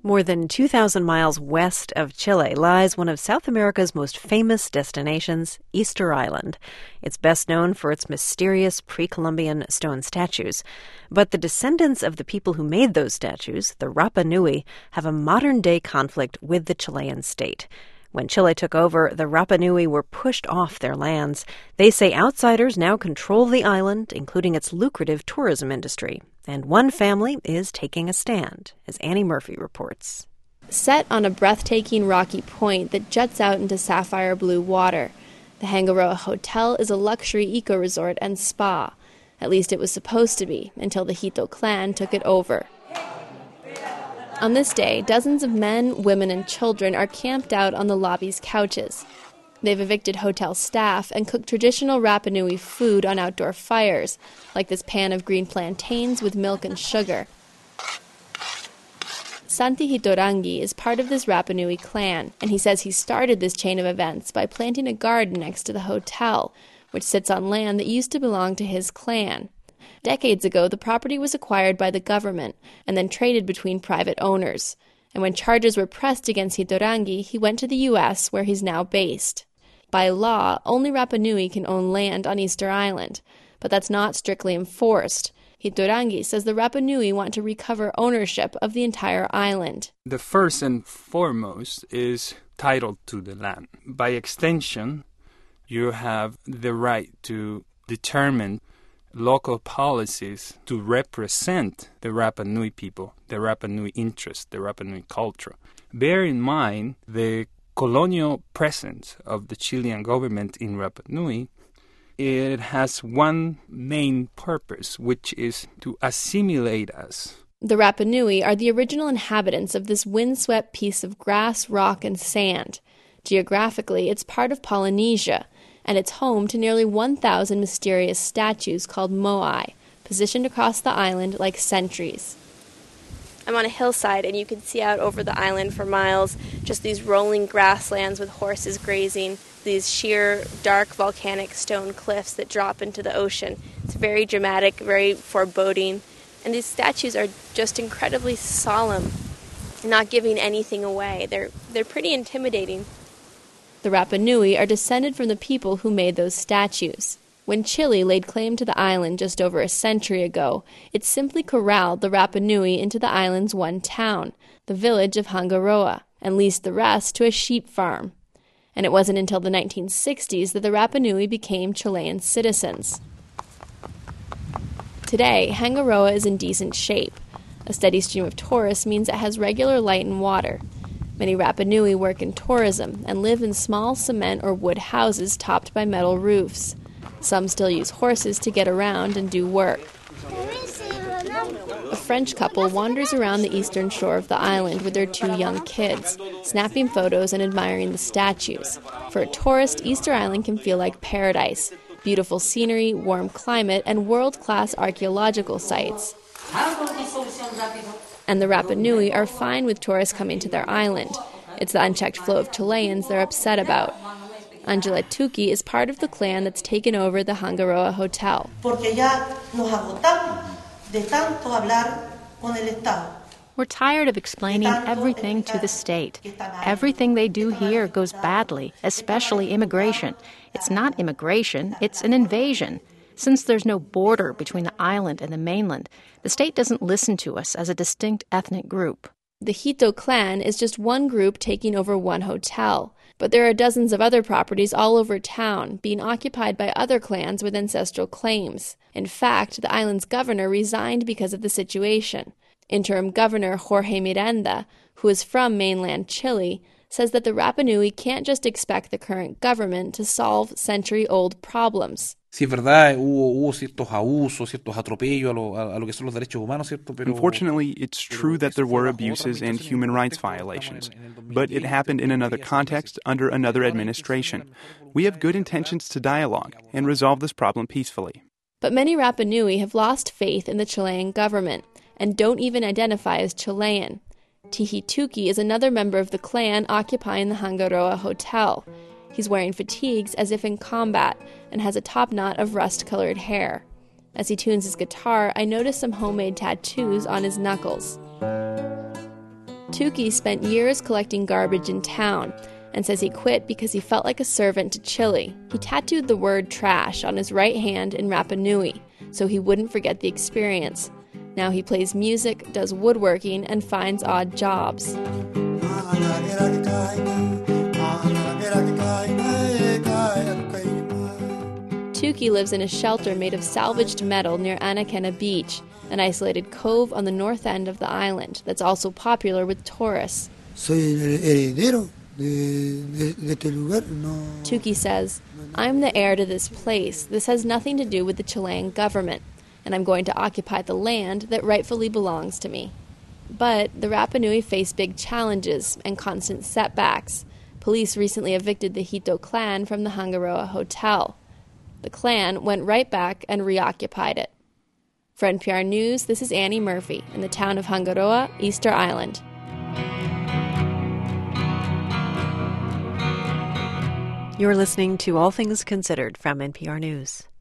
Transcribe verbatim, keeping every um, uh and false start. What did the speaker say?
More than two thousand miles west of Chile lies one of South America's most famous destinations, Easter Island. It's best known for its mysterious pre-Columbian stone statues. But the descendants of the people who made those statues, the Rapa Nui, have a modern-day conflict with the Chilean state. When Chile took over, the Rapa Nui were pushed off their lands. They say outsiders now control the island, including its lucrative tourism industry. And one family is taking a stand, as Annie Murphy reports. Set on a breathtaking rocky point that juts out into sapphire blue water, the Hangaroa Hotel is a luxury eco-resort and spa. At least it was supposed to be, until the Hito clan took it over. On this day, dozens of men, women, and children are camped out on the lobby's couches. They've evicted hotel staff and cooked traditional Rapa Nui food on outdoor fires, like this pan of green plantains with milk and sugar. Santi Hitorangi is part of this Rapa Nui clan, and he says he started this chain of events by planting a garden next to the hotel, which sits on land that used to belong to his clan. Decades ago, the property was acquired by the government and then traded between private owners. And when charges were pressed against Hitorangi, he went to the U S, where he's now based. By law, only Rapa Nui can own land on Easter Island, but that's not strictly enforced. Hitorangi says the Rapa Nui want to recover ownership of the entire island. The first and foremost is title to the land. By extension, you have the right to determine local policies to represent the Rapa Nui people, the Rapa Nui interest, the Rapa Nui culture. Bear in mind the colonial presence of the Chilean government in Rapa Nui. It has one main purpose, which is to assimilate us. The Rapa Nui are the original inhabitants of this windswept piece of grass, rock, and sand. Geographically, it's part of Polynesia, and it's home to nearly one thousand mysterious statues called moai, positioned across the island like sentries. I'm on a hillside, and you can see out over the island for miles just these rolling grasslands with horses grazing, these sheer, dark, volcanic stone cliffs that drop into the ocean. It's very dramatic, very foreboding, and these statues are just incredibly solemn, not giving anything away. They're, they're pretty intimidating. The Rapa Nui are descended from the people who made those statues. When Chile laid claim to the island just over a century ago, it simply corralled the Rapa Nui into the island's one town, the village of Hangaroa, and leased the rest to a sheep farm. And it wasn't until the nineteen sixties that the Rapa Nui became Chilean citizens. Today, Hangaroa is in decent shape. A steady stream of tourists means it has regular light and water. Many Rapa Nui work in tourism and live in small cement or wood houses topped by metal roofs. Some still use horses to get around and do work. A French couple wanders around the eastern shore of the island with their two young kids, snapping photos and admiring the statues. For a tourist, Easter Island can feel like paradise. Beautiful scenery, warm climate, and world-class archaeological sites. And the Rapa Nui are fine with tourists coming to their island. It's the unchecked flow of Chileans they're upset about. Angela Tuki is part of the clan that's taken over the Hangaroa Hotel. We're tired of explaining everything to the state. Everything they do here goes badly, especially immigration. It's not immigration, it's an invasion. Since there's no border between the island and the mainland, the state doesn't listen to us as a distinct ethnic group. The Hito clan is just one group taking over one hotel, but there are dozens of other properties all over town being occupied by other clans with ancestral claims. In fact, the island's governor resigned because of the situation. Interim Governor Jorge Miranda, who is from mainland Chile, says that the Rapa Nui can't just expect the current government to solve century-old problems. Unfortunately, it's true that there were abuses and human rights violations, but it happened in another context under another administration. We have good intentions to dialogue and resolve this problem peacefully. But many Rapa Nui have lost faith in the Chilean government and don't even identify as Chilean. Tihi Tuki is another member of the clan occupying the Hangaroa Hotel. He's wearing fatigues as if in combat and has a top knot of rust-colored hair. As he tunes his guitar, I notice some homemade tattoos on his knuckles. Tuki spent years collecting garbage in town and says he quit because he felt like a servant to Chile. He tattooed the word trash on his right hand in Rapa Nui so he wouldn't forget the experience. Now he plays music, does woodworking, and finds odd jobs. Tuki lives in a shelter made of salvaged metal near Anakena Beach, an isolated cove on the north end of the island that's also popular with tourists. Tuki says, "I'm the heir to this place. This has nothing to do with the Chilean government, and I'm going to occupy the land that rightfully belongs to me." But the Rapa Nui face big challenges and constant setbacks. Police recently evicted the Hito clan from the Hangaroa Hotel. The clan went right back and reoccupied it. For N P R News, this is Annie Murphy in the town of Hangaroa, Easter Island. You're listening to All Things Considered from N P R News.